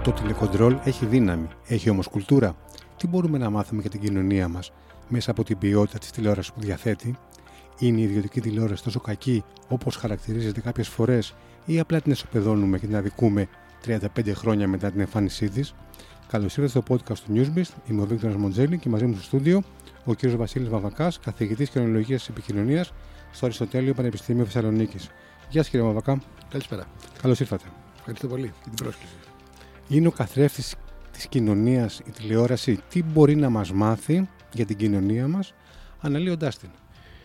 Το τηλεκοντρόλ έχει δύναμη, έχει όμως κουλτούρα. Τι μπορούμε να μάθουμε για την κοινωνία μας μέσα από την ποιότητα της τηλεόρασης που διαθέτει? Είναι η ιδιωτική τηλεόραση τόσο κακή όπως χαρακτηρίζεται κάποιες φορές, ή απλά την εσωπεδώνουμε και την αδικούμε 35 χρόνια μετά την εμφάνισή της? Καλώς ήρθατε στο podcast του Newsbeast. Είμαι ο Βίκτορας Μοντζέλη και μαζί μου στο στούντιο ο κ. Βασίλης Μαβακάς, καθηγητής κοινωνιολογίας της επικοινωνίας στο Αριστοτέλειο Πανεπιστήμιο Θεσσαλονίκης. Γεια σας, κύριε Μαβακά. Καλησπέρα. Καλώς ήρθατε. Ευχαριστώ πολύ για την πρόσκληση. Είναι ο καθρέφτης της κοινωνίας η τηλεόραση? Τι μπορεί να μας μάθει για την κοινωνία μας, αναλύοντάς την?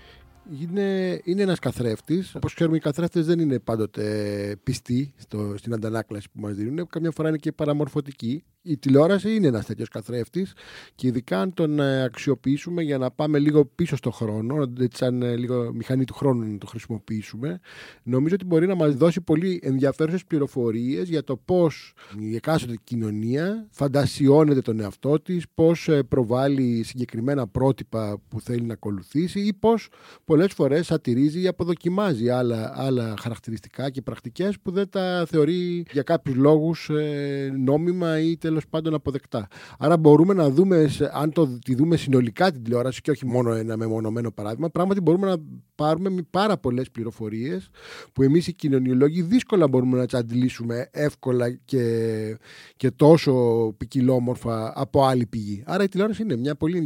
Είναι ένας καθρέφτης. Όπως ξέρουμε, οι καθρέφτες δεν είναι πάντοτε πιστοί στην αντανάκλαση που μας δίνουν. Καμιά φορά είναι και παραμορφωτικοί. Η τηλεόραση είναι ένας τέτοιος καθρέφτης και ειδικά αν τον αξιοποιήσουμε για να πάμε λίγο πίσω στο χρόνο, έτσι σαν λίγο μηχανή του χρόνου να το χρησιμοποιήσουμε, νομίζω ότι μπορεί να μας δώσει πολύ ενδιαφέρουσες πληροφορίες για το πώς η εκάστοτε κοινωνία φαντασιώνεται τον εαυτό της, πώς προβάλλει συγκεκριμένα πρότυπα που θέλει να ακολουθήσει ή πώς πολλές φορές σατυρίζει ή αποδοκιμάζει άλλα χαρακτηριστικά και πρακτικές που δεν τα θεωρεί για κάποιους λόγους νόμιμα ή τέλος πάντων αποδεκτά. Άρα μπορούμε να δούμε, αν τη δούμε συνολικά την τηλεόραση και όχι μόνο ένα μεμονωμένο παράδειγμα, πράγματι μπορούμε να πάρουμε πάρα πολλές πληροφορίες που εμείς οι κοινωνιολόγοι δύσκολα μπορούμε να τις αντιλήσουμε εύκολα και τόσο ποικιλόμορφα από άλλη πηγή. Άρα η τηλεόραση είναι μια πολύ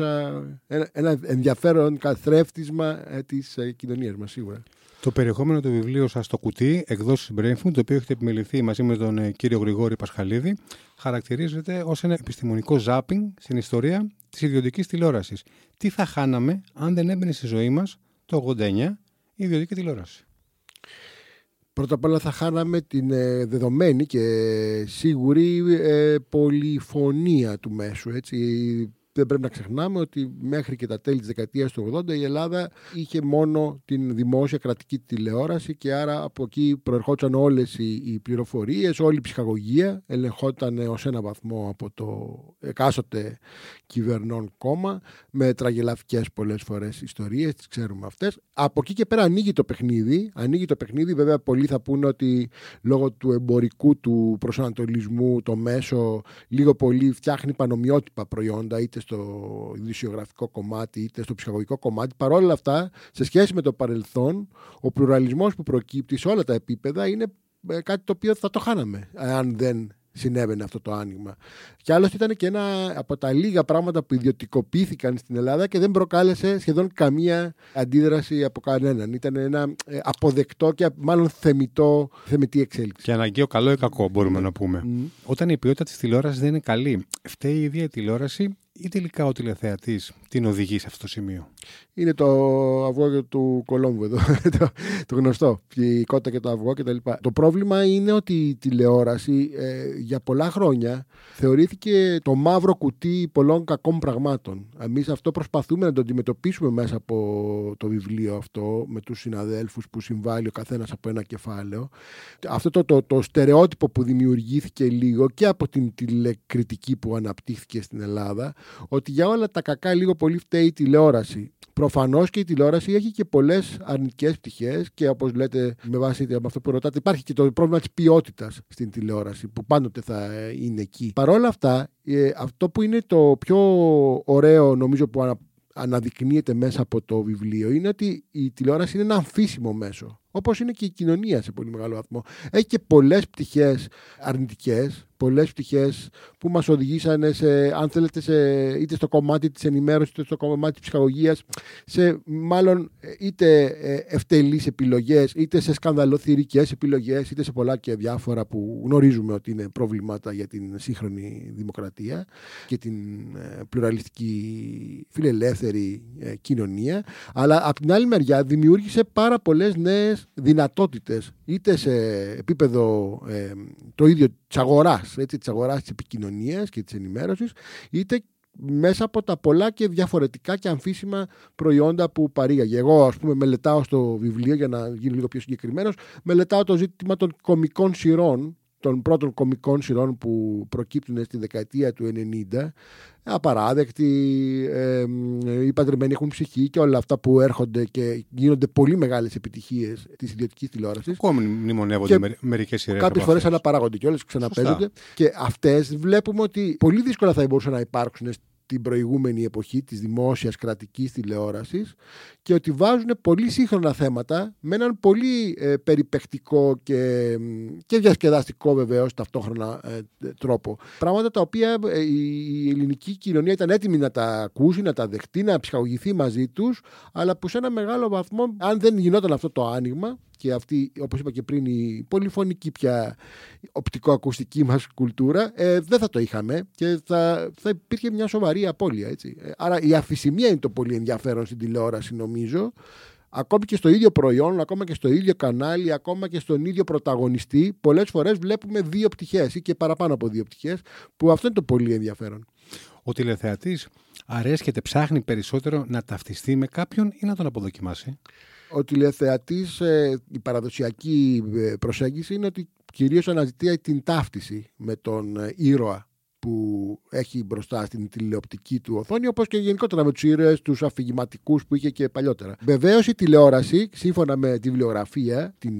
ένα ενδιαφέρον καθρέφτισμα της κοινωνίας μας, σίγουρα. Το περιεχόμενο του βιβλίου σας στο κουτί, εκδόσεις Brainfood, το οποίο έχετε επιμεληθεί μαζί με τον κύριο Γρηγόρη Πασχαλίδη, χαρακτηρίζεται ως ένα επιστημονικό ζάπινγκ στην ιστορία της ιδιωτικής τηλεόρασης. Τι θα χάναμε αν δεν έμπαινε στη ζωή μας το 89 η ιδιωτική τηλεόραση? Πρώτα απ' όλα θα χάναμε την δεδομένη και σίγουρη πολυφωνία του μέσου, έτσι. Δεν πρέπει να ξεχνάμε ότι μέχρι και τα τέλη της δεκαετίας του 80 η Ελλάδα είχε μόνο την δημόσια κρατική τηλεόραση και άρα από εκεί προερχόταν όλες οι πληροφορίες, όλη η ψυχαγωγία ελεγχόταν ως ένα βαθμό από το εκάστοτε κυβερνών κόμμα με τραγελαφικές πολλές φορές ιστορίες, τις ξέρουμε αυτές. Από εκεί και πέρα ανοίγει το παιχνίδι, βέβαια πολλοί θα πούνε ότι λόγω του εμπορικού του προσανατολισμού το μέσο λίγο πολύ φτιάχνει πανομοιότυπα προϊόντα είτε στο ειδησιογραφικό κομμάτι είτε στο ψυχαγωγικό κομμάτι. Παρ' όλα αυτά, σε σχέση με το παρελθόν, ο πλουραλισμός που προκύπτει σε όλα τα επίπεδα είναι κάτι το οποίο θα το χάναμε αν δεν συνέβαινε αυτό το άνοιγμα. Και άλλωστε ήταν και ένα από τα λίγα πράγματα που ιδιωτικοποιήθηκαν στην Ελλάδα και δεν προκάλεσε σχεδόν καμία αντίδραση από κανέναν. Ήταν ένα αποδεκτό και μάλλον θεμητή εξέλιξη. Και αναγκαίο καλό ή κακό, μπορούμε να πούμε. Όταν η ποιότητα της τηλεόρασης δεν είναι καλή, φταίει η ίδια η τηλεόραση ή τελικά ο τηλεθεατής την οδηγεί σε αυτό το σημείο? Είναι το αυγό του Κολόμβου εδώ, το γνωστό, η κότα και το αυγό κτλ. Το πρόβλημα είναι ότι η τηλεόραση για πολλά χρόνια θεωρήθηκε το μαύρο κουτί πολλών κακών πραγμάτων. Εμείς αυτό προσπαθούμε να το αντιμετωπίσουμε μέσα από το βιβλίο αυτό, με τους συναδέλφους που συμβάλλει ο καθένας από ένα κεφάλαιο. Αυτό το στερεότυπο που δημιουργήθηκε λίγο και από την τηλεκριτική που αναπτύχθηκε στην Ελλάδα, ότι για όλα τα κακά λίγο πολύ φταίει η τηλεόραση. Προφανώς και η τηλεόραση έχει και πολλές αρνητικές πτυχές και όπως λέτε με βάση από αυτό που ρωτάτε υπάρχει και το πρόβλημα της ποιότητας στην τηλεόραση που πάντοτε θα είναι εκεί. Παρ' όλα αυτά αυτό που είναι το πιο ωραίο νομίζω που αναδεικνύεται μέσα από το βιβλίο είναι ότι η τηλεόραση είναι ένα αμφίσιμο μέσο. Όπως είναι και η κοινωνία σε πολύ μεγάλο βαθμό. Έχει και πολλές πτυχές αρνητικές, πολλές πτυχές που μας οδηγήσανε αν θέλετε, είτε στο κομμάτι της ενημέρωσης, είτε στο κομμάτι της ψυχαγωγίας, σε μάλλον είτε ευτελείς επιλογές, είτε σε σκανδαλοθυρικές επιλογές, είτε σε πολλά και διάφορα που γνωρίζουμε ότι είναι προβλήματα για την σύγχρονη δημοκρατία και την πλουραλιστική φιλελεύθερη κοινωνία. Αλλά από την άλλη μεριά δημιούργησε πάρα πολλές νέες δυνατότητες, είτε σε επίπεδο το ίδιο της αγοράς, της επικοινωνίας και της ενημέρωσης, είτε μέσα από τα πολλά και διαφορετικά και αμφίσιμα προϊόντα που παρήγαγε. Εγώ, ας πούμε, μελετάω στο βιβλίο, για να γίνω λίγο πιο συγκεκριμένος, μελετάω το ζήτημα των κωμικών σειρών των πρώτων κωμικών σειρών που προκύπτουν στη δεκαετία του 90, Απαράδεκτη, οι Παντρεμένοι έχουν ψυχή και όλα αυτά που έρχονται και γίνονται πολύ μεγάλες επιτυχίες της ιδιωτικής τηλεόρασης. Ακόμη μνημονεύονται μερικές σειρές. Κάποιες φορές αναπαράγονται και όλες ξαναπέζονται. Και αυτές βλέπουμε ότι πολύ δύσκολα θα μπορούσαν να υπάρξουν την προηγούμενη εποχή της δημόσιας κρατικής τηλεόρασης και ότι βάζουν πολύ σύγχρονα θέματα με έναν πολύ περιπαικτικό και διασκεδαστικό βεβαίως ταυτόχρονα τρόπο. Πράγματα τα οποία η ελληνική κοινωνία ήταν έτοιμη να τα ακούσει, να τα δεχτεί, να ψυχαγωγηθεί μαζί τους, αλλά που σε ένα μεγάλο βαθμό, αν δεν γινόταν αυτό το άνοιγμα και αυτή, όπως είπα και πριν, η πολυφωνική πια οπτικοακουστική μας κουλτούρα, δεν θα το είχαμε και θα υπήρχε μια σοβαρή απώλεια. Έτσι. Άρα η αφησιμία είναι το πολύ ενδιαφέρον στην τηλεόραση, νομίζω. Ακόμη και στο ίδιο προϊόν, ακόμα και στο ίδιο κανάλι, ακόμα και στον ίδιο πρωταγωνιστή, πολλές φορές βλέπουμε δύο πτυχές ή και παραπάνω από δύο πτυχές, που αυτό είναι το πολύ ενδιαφέρον. Ο τηλεθεατής αρέσκεται, ψάχνει περισσότερο να ταυτιστεί με κάποιον ή να τον αποδοκιμάσει. Ο τηλεθεατής, η παραδοσιακή προσέγγιση είναι ότι κυρίως αναζητεί την ταύτιση με τον ήρωα που έχει μπροστά στην τηλεοπτική του οθόνη, όπως και γενικότερα με τους ήρωες, τους αφηγηματικούς που είχε και παλιότερα. Βεβαίως η τηλεόραση, σύμφωνα με τη βιβλιογραφία, την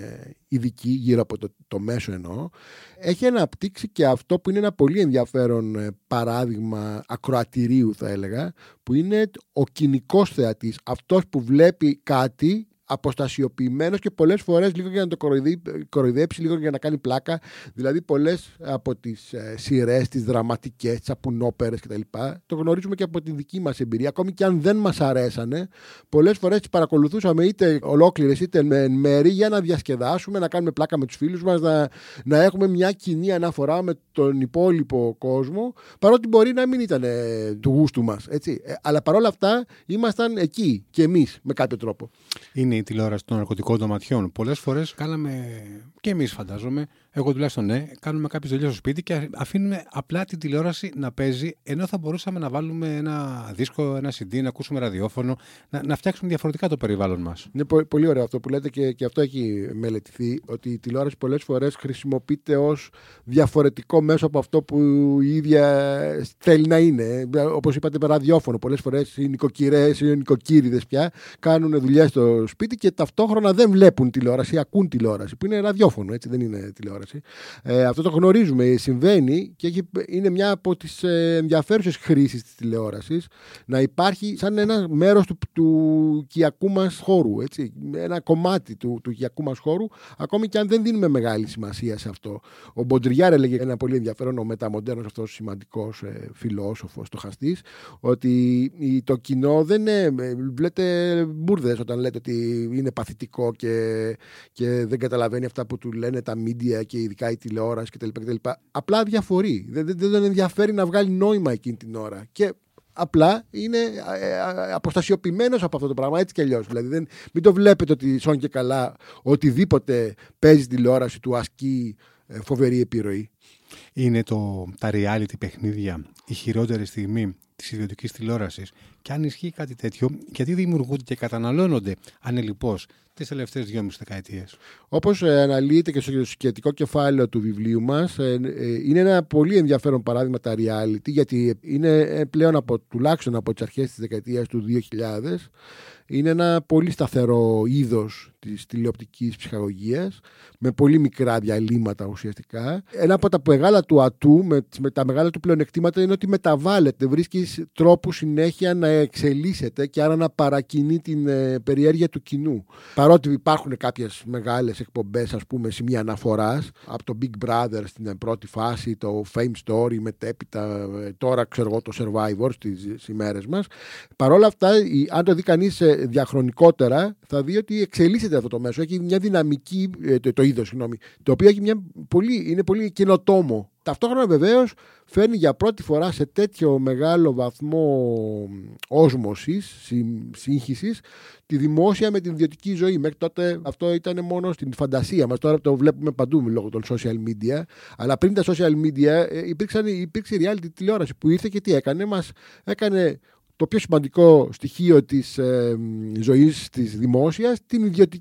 ειδική γύρω από το μέσο εννοώ, έχει αναπτύξει και αυτό που είναι ένα πολύ ενδιαφέρον παράδειγμα ακροατηρίου, θα έλεγα, που είναι ο κοινικός θεατής, αυτός που βλέπει κάτι αποστασιοποιημένος και πολλές φορές λίγο για να το κοροϊδέψει, λίγο για να κάνει πλάκα. Δηλαδή πολλές από τις σειρές, τις δραματικές, τις απουνόπερες κτλ. Το γνωρίζουμε και από τη δική μας εμπειρία. Ακόμη και αν δεν μας αρέσανε, πολλές φορές τις παρακολουθούσαμε είτε ολόκληρες είτε με μέρη για να διασκεδάσουμε, να κάνουμε πλάκα με τους φίλους μας, να έχουμε μια κοινή αναφορά με τον υπόλοιπο κόσμο, παρότι μπορεί να μην ήταν του γούστου μας. Έτσι. Αλλά παρόλα αυτά ήμασταν εκεί και εμείς με κάποιο τρόπο. Είναι η τηλεόραση των ναρκωτικών των ματιών. Πολλές φορές κάναμε, και εμείς φαντάζομαι, εγώ τουλάχιστον ναι, κάνουμε κάποιες δουλειές στο σπίτι και αφήνουμε απλά την τηλεόραση να παίζει, ενώ θα μπορούσαμε να βάλουμε ένα δίσκο, ένα CD, να ακούσουμε ραδιόφωνο, να φτιάξουμε διαφορετικά το περιβάλλον μας. Είναι πολύ ωραίο αυτό που λέτε και αυτό έχει μελετηθεί, ότι η τηλεόραση πολλές φορές χρησιμοποιείται ως διαφορετικό μέσο από αυτό που η ίδια θέλει να είναι. Όπως είπατε, ραδιόφωνο. Πολλές φορές οι νοικοκυρές ή οι νοικοκύριδες πια κάνουν δουλειές στο σπίτι και ταυτόχρονα δεν βλέπουν τηλεόραση, ακούν τηλεόραση, που είναι ραδιόφωνο, έτσι δεν είναι τηλεόραση. Αυτό το γνωρίζουμε, συμβαίνει και είναι μια από τις ενδιαφέρουσες χρήσεις της τηλεόρασης να υπάρχει σαν ένα μέρος του οικιακού μας χώρου, έτσι, ένα κομμάτι του οικιακού μας χώρου, ακόμη και αν δεν δίνουμε μεγάλη σημασία σε αυτό. Ο Μποντριάρ έλεγε ένα πολύ ενδιαφέρον, ο μεταμοντέρνος αυτός σημαντικός φιλόσοφος, στοχαστής, ότι το κοινό δεν είναι, λέτε μπουρδες όταν λέτε ότι είναι παθητικό και δεν καταλαβαίνει αυτά που του λένε τα media και ειδικά η τηλεόραση κτλ. Απλά διαφορεί. Δεν τον ενδιαφέρει να βγάλει νόημα εκείνη την ώρα. Και απλά είναι αποστασιοποιημένος από αυτό το πράγμα, έτσι κι αλλιώς. Δηλαδή μην το βλέπετε ότι σόν και καλά οτιδήποτε παίζει τηλεόραση του ασκεί φοβερή επιρροή. Είναι τα reality παιχνίδια η χειρότερη στιγμή της ιδιωτικής τηλεόρασης? Και αν ισχύει κάτι τέτοιο, γιατί δημιουργούνται και καταναλώνονται ανελιπώς τις τελευταίες 2,5 δεκαετίες? Όπως αναλύεται και στο σχετικό κεφάλαιο του βιβλίου μας, είναι ένα πολύ ενδιαφέρον παράδειγμα τα reality, γιατί είναι πλέον τουλάχιστον από τις αρχές της δεκαετίας του 2000, είναι ένα πολύ σταθερό είδος της τηλεοπτικής ψυχαγωγίας, με πολύ μικρά διαλύματα ουσιαστικά. Ένα από τα μεγάλα του ατού, με τα μεγάλα του πλεονεκτήματα, είναι ότι μεταβάλλεται, βρίσκει τρόπους συνέχεια να εξελίσσεται και άρα να παρακινεί την περιέργεια του κοινού. Παρότι υπάρχουν κάποιες μεγάλες εκπομπές, ας πούμε, σημεία αναφοράς, από το Big Brother στην πρώτη φάση, το Fame Story, μετέπειτα τώρα ξέρω εγώ το Survivor στις ημέρες μας. Παρόλα αυτά, αν το δει κανείς διαχρονικότερα, θα δει ότι εξελίσσεται αυτό το μέσο. Έχει μια δυναμική, το είδος, συγγνώμη, το οποίο έχει είναι πολύ καινοτόμο. Ταυτόχρονα βεβαίως φέρνει για πρώτη φορά σε τέτοιο μεγάλο βαθμό όσμωσης, σύγχυσης, τη δημόσια με την ιδιωτική ζωή. Μέχρι τότε αυτό ήταν μόνο στην φαντασία μας. Τώρα το βλέπουμε παντού λόγω των social media. Αλλά πριν τα social media υπήρξε reality τηλεόραση που ήρθε και τι έκανε? Μας έκανε το πιο σημαντικό στοιχείο της ζωής της δημόσιας, την ιδιωτική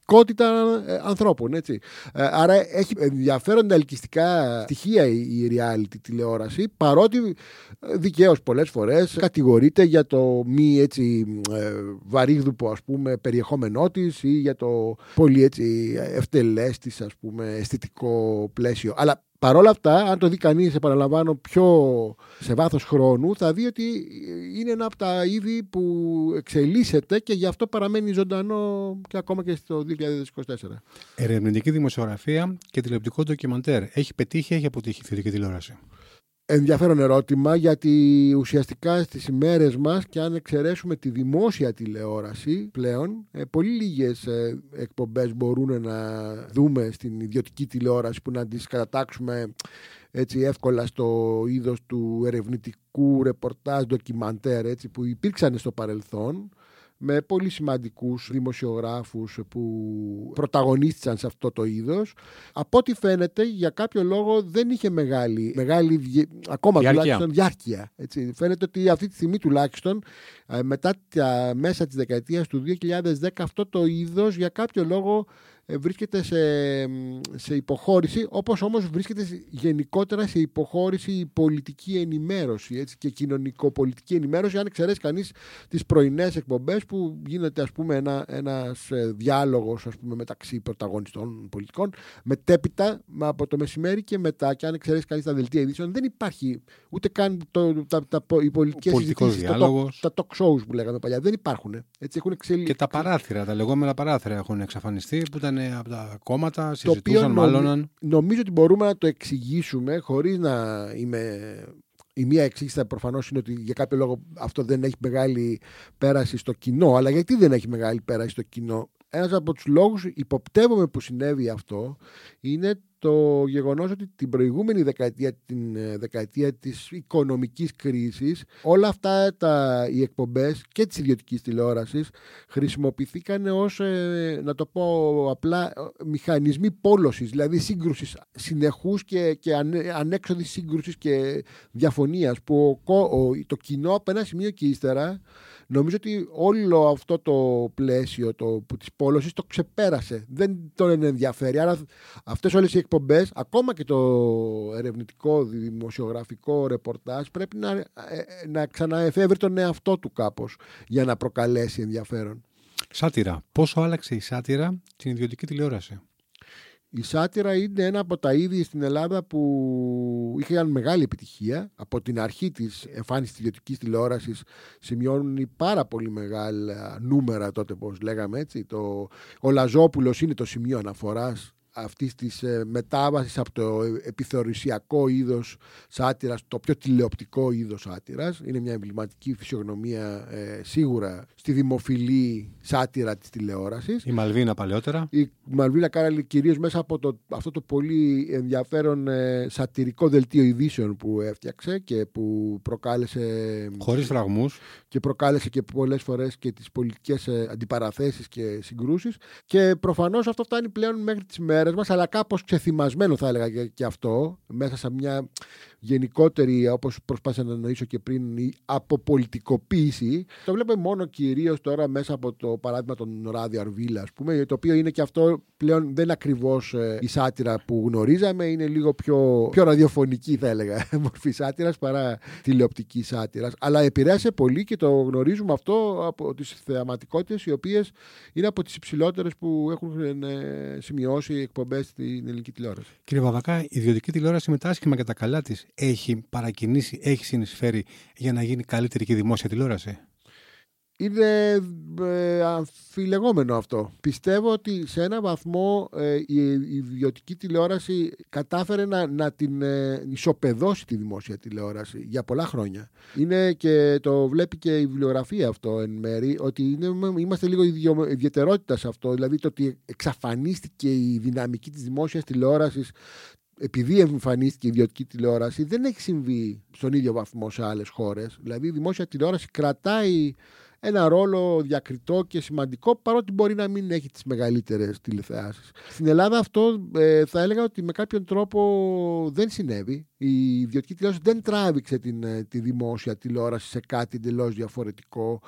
πραγματικότητα ανθρώπων. Έτσι. Άρα έχει ενδιαφέροντα ελκυστικά στοιχεία η reality τηλεόραση, παρότι δικαίως πολλές φορές κατηγορείται για το μη έτσι βαρύγδουπο, ας πούμε, περιεχόμενό της ή για το πολύ έτσι ευτελές της, ας πούμε, αισθητικό πλαίσιο. Αλλά παρόλα αυτά, αν το δει κανείς, επαναλαμβάνω, πιο σε βάθος χρόνου, θα δει ότι είναι ένα από τα είδη που εξελίσσεται και γι' αυτό παραμένει ζωντανό και ακόμα και στο 2024. Ερευνητική δημοσιογραφία και τηλεοπτικό ντοκιμαντέρ. Έχει πετύχει, έχει αποτύχει η ιδιωτική τηλεόραση? Ενδιαφέρον ερώτημα, γιατί ουσιαστικά στις ημέρες μας, και αν εξαιρέσουμε τη δημόσια τηλεόραση πλέον, πολύ λίγες εκπομπές μπορούν να δούμε στην ιδιωτική τηλεόραση που να τις κατατάξουμε έτσι εύκολα στο είδος του ερευνητικού ρεπορτάζ ντοκιμαντέρ, έτσι, που υπήρξαν στο παρελθόν, με πολύ σημαντικούς δημοσιογράφους που πρωταγωνίστησαν σε αυτό το είδος. Από ό,τι φαίνεται, για κάποιο λόγο δεν είχε μεγάλη ακόμα τουλάχιστον διάρκεια. Έτσι. Φαίνεται ότι αυτή τη στιγμή τουλάχιστον, μετά τα μέσα της δεκαετίας του 2010, αυτό το είδος για κάποιο λόγο βρίσκεται σε υποχώρηση, όπως όμως βρίσκεται γενικότερα σε υποχώρηση η πολιτική ενημέρωση, έτσι, και κοινωνικοπολιτική ενημέρωση, αν εξαιρέσει κανείς τις πρωινές εκπομπές που γίνεται, ας πούμε, ένας διάλογος, ας πούμε, μεταξύ πρωταγωνιστών πολιτικών, μετέπειτα από το μεσημέρι και μετά, και αν εξαιρέσει κανείς τα δελτία ειδήσεων, δεν υπάρχει ούτε καν οι πολιτικές συζητήσεις, τα talk shows που λέγαμε παλιά, δεν υπάρχουν. Έτσι, έχουν και τα παράθυρα, τα λεγόμενα παράθυρα έχουν εξαφανιστεί, που ήταν από τα κόμματα, συζητούσαν μάλλον. Νομίζω ότι μπορούμε να το εξηγήσουμε χωρίς να είμαι... Η μία εξήγηση προφανώς είναι ότι για κάποιο λόγο αυτό δεν έχει μεγάλη πέραση στο κοινό. Αλλά γιατί δεν έχει μεγάλη πέραση στο κοινό? Ένας από τους λόγους, υποπτεύομαι, που συνέβη αυτό είναι το γεγονός ότι την προηγούμενη δεκαετία, την δεκαετία της οικονομικής κρίσης, όλα αυτά οι εκπομπές και της ιδιωτικής τηλεόρασης χρησιμοποιηθήκαν ως, να το πω απλά, μηχανισμοί πόλωσης, δηλαδή σύγκρουσης συνεχούς και ανέξοδης σύγκρουσης και διαφωνίας, που το κοινό από ένα σημείο και ύστερα, νομίζω ότι όλο αυτό το πλαίσιο της πόλωσης το ξεπέρασε. Δεν τον ενδιαφέρει. Άρα αυτές όλες οι εκπομπές, ακόμα και το ερευνητικό δημοσιογραφικό ρεπορτάζ, πρέπει να ξαναεφεύρει τον εαυτό του κάπως για να προκαλέσει ενδιαφέρον. Σάτυρα. Πόσο άλλαξε η σάτυρα στην ιδιωτική τηλεόραση? Η σάτυρα είναι ένα από τα είδη στην Ελλάδα που είχαν μεγάλη επιτυχία. Από την αρχή της εμφάνισης της ιδιωτικής τηλεόρασης σημειώνουν πάρα πολύ μεγάλα νούμερα τότε, πώς λέγαμε, έτσι. Ο Λαζόπουλος είναι το σημείο αναφοράς αυτής της μετάβασης από το επιθεωρησιακό είδος σάτυρας, το πιο τηλεοπτικό είδος σάτυρας. Είναι μια εμβληματική φυσιογνωμία σίγουρα στη δημοφιλή σάτυρα της τηλεόρασης. Η Μαλβίνα παλαιότερα. Η Μαλβίνα Κάραλη, κυρίως μέσα από αυτό το πολύ ενδιαφέρον σατυρικό δελτίο ειδήσεων που έφτιαξε και που προκάλεσε... Χωρίς φραγμούς. Και προκάλεσε και πολλές φορές και τις πολιτικές αντιπαραθέσεις και συγκρούσεις. Και προφανώς αυτό φτάνει πλέον μέχρι τις μέρες μας, αλλά κάπως ξεθυμασμένο θα έλεγα και αυτό, μέσα σε μια γενικότερη, όπως προσπάθησα να εννοήσω και πριν, η αποπολιτικοποίηση. Το βλέπουμε μόνο κυρίως τώρα μέσα από το παράδειγμα των Ράδιο Αρβίλα, ας πούμε, το οποίο είναι και αυτό πλέον δεν είναι ακριβώς η σάτυρα που γνωρίζαμε, είναι λίγο πιο ραδιοφωνική, θα έλεγα, μορφή σάτυρας παρά τηλεοπτική σάτυρας. Αλλά επηρέασε πολύ, και το γνωρίζουμε αυτό από τις θεαματικότητες, οι οποίες είναι από τις υψηλότερες που έχουν σημειώσει εκπομπές στην ελληνική τηλεόραση. Κύριε Βαβακά, η ιδιωτική τηλεόραση με τα άσχημα και τα καλά της έχει παρακινήσει, έχει συνεισφέρει για να γίνει καλύτερη και η δημόσια τηλεόραση? Είναι αμφιλεγόμενο αυτό. Πιστεύω ότι σε ένα βαθμό η ιδιωτική τηλεόραση κατάφερε να την ισοπεδώσει τη δημόσια τηλεόραση για πολλά χρόνια. Είναι, και το βλέπει και η βιβλιογραφία αυτό εν μέρη, ότι είμαστε λίγο ιδιαιτερότητα σε αυτό. Δηλαδή το ότι εξαφανίστηκε η δυναμική της δημόσιας τηλεόρασης επειδή εμφανίστηκε η ιδιωτική τηλεόραση, δεν έχει συμβεί στον ίδιο βαθμό σε άλλες χώρες. Δηλαδή η δημόσια τηλεόραση κρατάει ένα ρόλο διακριτό και σημαντικό, παρότι μπορεί να μην έχει τις μεγαλύτερες τηλεθεάσεις. Στην Ελλάδα αυτό θα έλεγα ότι με κάποιον τρόπο δεν συνέβη. η ιδιωτική τηλεόραση δεν τράβηξε τη δημόσια τηλεόραση σε κάτι εντελώς διαφορετικό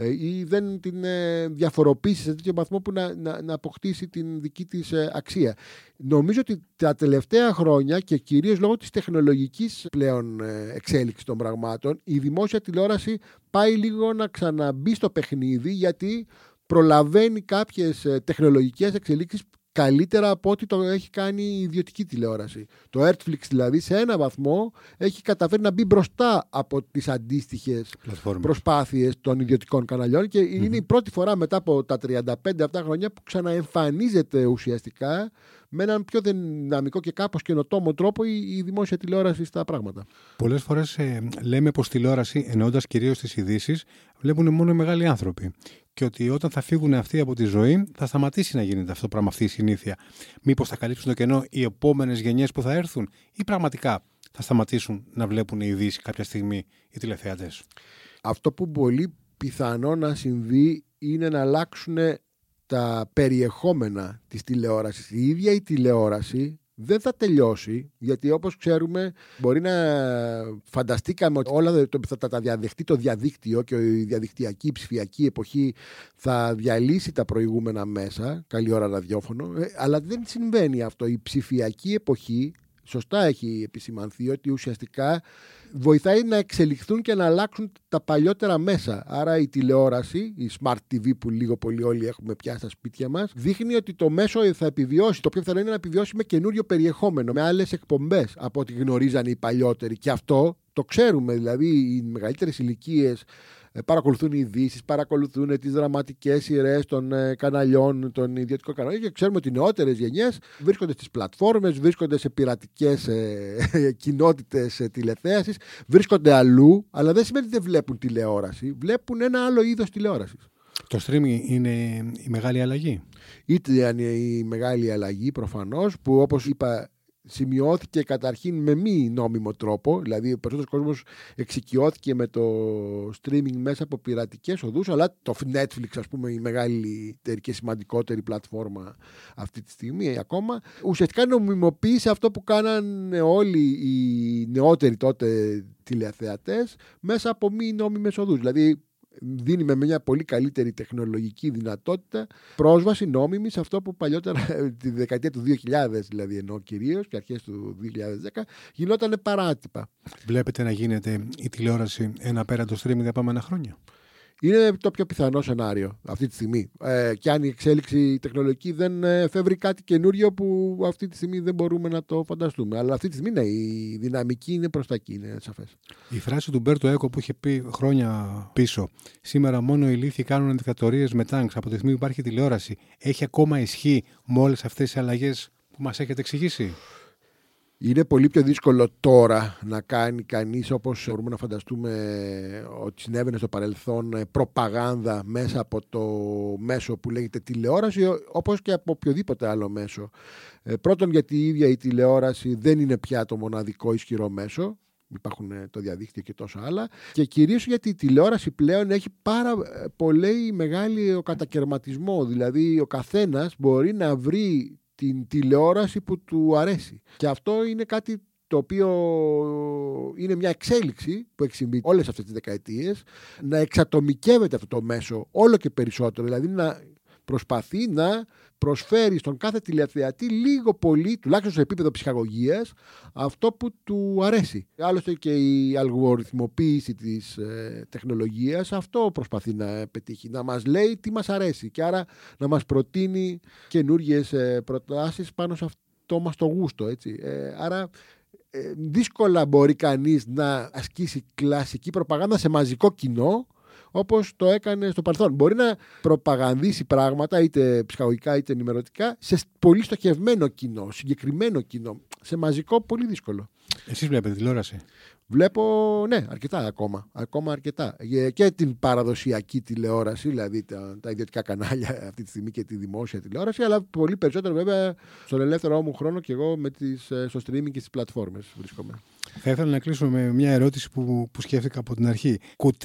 ή δεν την διαφοροποίησε σε τέτοιο βαθμό που να αποκτήσει την δική της αξία. Νομίζω ότι τα τελευταία χρόνια και κυρίως λόγω της τεχνολογικής πλέον εξέλιξης των πραγμάτων, η δημόσια τηλεόραση πάει λίγο να ξαναμπεί στο παιχνίδι, γιατί προλαβαίνει κάποιες τεχνολογικές εξελίξεις καλύτερα από ό,τι το έχει κάνει η ιδιωτική τηλεόραση. Το Netflix δηλαδή σε ένα βαθμό έχει καταφέρει να μπει μπροστά από τις αντίστοιχες προσπάθειες των ιδιωτικών καναλιών και είναι η πρώτη φορά μετά από τα 35 αυτά χρόνια που ξαναεμφανίζεται ουσιαστικά με έναν πιο δυναμικό και κάπως καινοτόμο τρόπο η δημόσια τηλεόραση στα πράγματα. Πολλές φορές λέμε πως τηλεόραση, εννοώντας κυρίως τις ειδήσεις, βλέπουν μόνο οι μεγάλοι άνθρωποι. Και ότι όταν θα φύγουν αυτοί από τη ζωή, θα σταματήσει να γίνεται αυτό το πράγμα, αυτή η συνήθεια. Μήπως θα καλύψουν το κενό οι επόμενες γενιές που θα έρθουν, ή πραγματικά θα σταματήσουν να βλέπουν οι ειδήσεις κάποια στιγμή οι τηλεθεατές? Αυτό που πολύ πιθανό να συμβεί είναι να αλλάξουν τα περιεχόμενα της τηλεόρασης. Η ίδια η τηλεόραση δεν θα τελειώσει, γιατί όπως ξέρουμε μπορεί να φανταστήκαμε ότι όλα θα τα διαδεχτεί το διαδίκτυο και η διαδικτυακή ψηφιακή εποχή θα διαλύσει τα προηγούμενα μέσα, καλή ώρα ραδιόφωνο, αλλά δεν συμβαίνει αυτό. Η ψηφιακή εποχή, σωστά έχει επισημανθεί, ότι ουσιαστικά βοηθάει να εξελιχθούν και να αλλάξουν τα παλιότερα μέσα. Άρα η τηλεόραση, η Smart TV που λίγο πολύ όλοι έχουμε πια στα σπίτια μας, δείχνει ότι το μέσο θα επιβιώσει. Το πιο πιθανό είναι να επιβιώσει με καινούριο περιεχόμενο, με άλλες εκπομπές από ό,τι γνωρίζανε οι παλιότεροι. Και αυτό το ξέρουμε, δηλαδή οι μεγαλύτερες ηλικίες παρακολουθούν ειδήσεις, παρακολουθούν τις δραματικές σειρές των καναλιών, των ιδιωτικών καναλιών, και ξέρουμε ότι οι νεότερες γενιές βρίσκονται στις πλατφόρμες, βρίσκονται σε πειρατικές κοινότητες τηλεθέασης, βρίσκονται αλλού, αλλά δεν σημαίνει ότι δεν βλέπουν τηλεόραση, βλέπουν ένα άλλο είδος τηλεόρασης. Το streaming είναι η μεγάλη αλλαγή. Ήταν η μεγάλη αλλαγή προφανώς, που όπως είπα σημειώθηκε καταρχήν με μη νόμιμο τρόπο, δηλαδή ο περισσότερος κόσμος εξοικειώθηκε με το streaming μέσα από πειρατικές οδούς, αλλά το Netflix, ας πούμε, η μεγαλύτερη και σημαντικότερη πλατφόρμα αυτή τη στιγμή ακόμα, ουσιαστικά νομιμοποίησε αυτό που κάνανε όλοι οι νεότεροι τότε τηλεθεατές μέσα από μη νόμιμες οδούς. Δηλαδή δίνει με μια πολύ καλύτερη τεχνολογική δυνατότητα πρόσβαση νόμιμη σε αυτό που παλιότερα, τη δεκαετία του 2000 δηλαδή, εννοώ κυρίως, και αρχές του 2010, γινόταν παράτυπα. Βλέπετε να γίνεται η τηλεόραση ένα απέραντο streaming τα επόμενα χρόνια? Είναι το πιο πιθανό σενάριο αυτή τη στιγμή. Και αν η εξέλιξη τεχνολογική δεν φεύγει κάτι καινούριο που αυτή τη στιγμή δεν μπορούμε να το φανταστούμε. Αλλά αυτή τη στιγμή ναι, η δυναμική είναι προς τα εκεί, είναι σαφές. Η φράση του Μπέρτο Έκο που είχε πει χρόνια πίσω, σήμερα μόνο οι λύθοι κάνουν δικτατορίες με τάγκς, από τη στιγμή που υπάρχει τηλεόραση, έχει ακόμα ισχύ με όλες αυτές τις αλλαγές που μας έχετε εξηγήσει? Είναι πολύ πιο δύσκολο τώρα να κάνει κανείς, όπως μπορούμε να φανταστούμε ότι συνέβαινε στο παρελθόν, προπαγάνδα μέσα από το μέσο που λέγεται τηλεόραση, όπως και από οποιοδήποτε άλλο μέσο. Πρώτον, γιατί η ίδια η τηλεόραση δεν είναι πια το μοναδικό ισχυρό μέσο. Υπάρχουν το διαδίκτυο και τόσα άλλα. Και κυρίως γιατί η τηλεόραση πλέον έχει πάρα πολύ μεγάλο κατακαιρματισμό. Δηλαδή ο καθένας μπορεί να βρει την τηλεόραση που του αρέσει. Και αυτό είναι κάτι το οποίο είναι μια εξέλιξη που έχει συμβεί όλες αυτές τις δεκαετίες, να εξατομικεύεται αυτό το μέσο όλο και περισσότερο, δηλαδή να προσπαθεί να προσφέρει στον κάθε τηλεθεατή λίγο πολύ, τουλάχιστον σε επίπεδο ψυχαγωγίας, αυτό που του αρέσει. Άλλωστε και η αλγοριθμοποίηση της τεχνολογίας αυτό προσπαθεί να πετύχει, να μας λέει τι μας αρέσει και άρα να μας προτείνει καινούργιες προτάσεις πάνω σε αυτό μας το γούστο, έτσι. Άρα δύσκολα μπορεί κανείς να ασκήσει κλασική προπαγάνδα σε μαζικό κοινό, όπως το έκανε στο παρελθόν. Μπορεί να προπαγανδίσει πράγματα, είτε ψυχαγωγικά είτε ενημερωτικά, σε πολύ στοχευμένο κοινό, συγκεκριμένο κοινό. Σε μαζικό, πολύ δύσκολο. Εσείς βλέπετε τηλεόραση? Βλέπω, ναι, αρκετά ακόμα. Ακόμα αρκετά. Και την παραδοσιακή τηλεόραση, δηλαδή τα ιδιωτικά κανάλια αυτή τη στιγμή και τη δημόσια τηλεόραση, αλλά πολύ περισσότερο βέβαια στον ελεύθερό μου χρόνο και εγώ στο streaming και στις πλατφόρμες βρίσκομαι. Θα ήθελα να κλείσουμε με μια ερώτηση που σκέφτηκα από την αρχή. Κουτί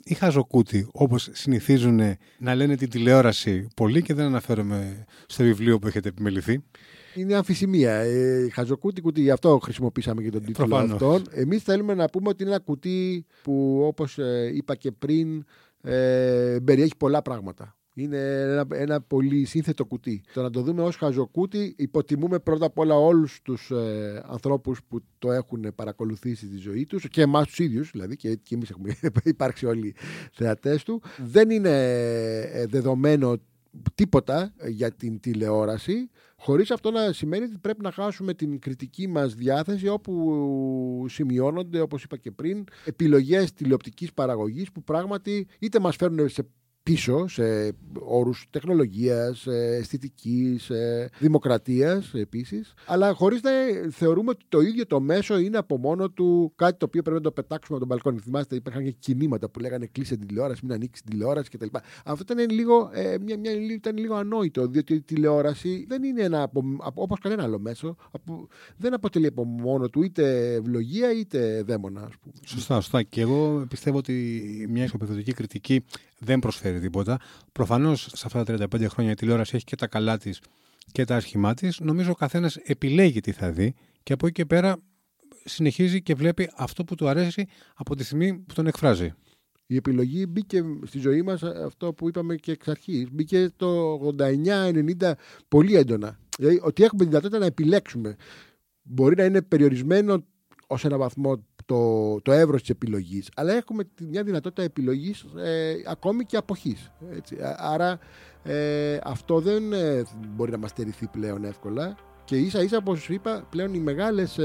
ή χαζοκούτι, όπως συνηθίζουν να λένε την τηλεόραση πολλοί και δεν αναφέρομαι στο βιβλίο που έχετε επιμεληθεί? Είναι αμφισημία. Χαζοκούτι κουτί, γι' αυτό χρησιμοποίησαμε και τον τίτλο αυτόν. Εμείς θέλουμε να πούμε ότι είναι ένα κουτί που, όπως είπα και πριν, περιέχει πολλά πράγματα. Είναι ένα πολύ σύνθετο κουτί. Το να το δούμε ως χαζοκούτι, υποτιμούμε πρώτα απ' όλα όλους τους ανθρώπους που το έχουν παρακολουθήσει τη ζωή τους και εμάς τους ίδιους, δηλαδή και εμείς έχουμε υπάρξει όλοι θεατές του. Δεν είναι δεδομένο τίποτα για την τηλεόραση, χωρίς αυτό να σημαίνει ότι πρέπει να χάσουμε την κριτική μας διάθεση, όπου σημειώνονται, όπως είπα και πριν, επιλογές τηλεοπτικής παραγωγής που πράγματι είτε μας φέρνουν πίσω σε όρους τεχνολογίας, αισθητικής, δημοκρατίας επίσης, αλλά χωρίς να θεωρούμε ότι το ίδιο το μέσο είναι από μόνο του κάτι το οποίο πρέπει να το πετάξουμε από τον μπαλκόνι. Θυμάστε, υπήρχαν και κινήματα που λέγανε κλείσε την τηλεόραση, μην ανοίξει την τηλεόραση κτλ. Αυτό ήταν λίγο ανόητο, διότι η τηλεόραση δεν είναι όπως κανένα άλλο μέσο, δεν αποτελεί από μόνο του είτε ευλογία είτε δαίμονα, ας πούμε. Σωστά. Και εγώ πιστεύω ότι μια ισοπεδωτική κριτική δεν προσφέρει τίποτα. Προφανώς σε αυτά τα 35 χρόνια η τηλεόραση έχει και τα καλά της και τα άσχημά της. Νομίζω ο καθένας επιλέγει τι θα δει και από εκεί και πέρα συνεχίζει και βλέπει αυτό που του αρέσει από τη στιγμή που τον εκφράζει. Η επιλογή μπήκε στη ζωή μας, αυτό που είπαμε και εξ αρχής. Μπήκε το 89-90 πολύ έντονα. Δηλαδή ότι έχουμε τη δυνατότητα να επιλέξουμε. Μπορεί να είναι περιορισμένο ως ένα βαθμό το εύρος της επιλογής, αλλά έχουμε μια δυνατότητα επιλογής ακόμη και αποχής. Έτσι. Άρα αυτό δεν μπορεί να μας στερηθεί πλέον εύκολα και ίσα ίσα, όπως είπα, πλέον οι μεγάλες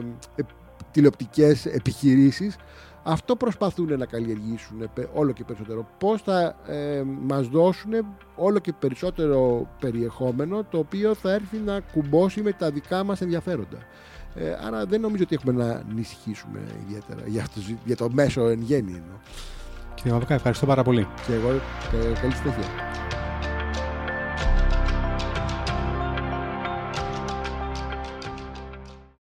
τηλεοπτικές επιχειρήσεις αυτό προσπαθούν να καλλιεργήσουν όλο και περισσότερο. Πώς θα μας δώσουν όλο και περισσότερο περιεχόμενο, το οποίο θα έρθει να κουμπώσει με τα δικά μας ενδιαφέροντα. Άρα δεν νομίζω ότι έχουμε να ανησυχήσουμε ιδιαίτερα για το μέσο εν γέννη. Κύριε Μαυρικά, ευχαριστώ πάρα πολύ. Και εγώ καλή συνέχεια.